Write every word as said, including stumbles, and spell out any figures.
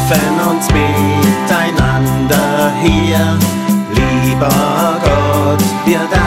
treffen uns miteinander hier. Lieber Gott, wir danken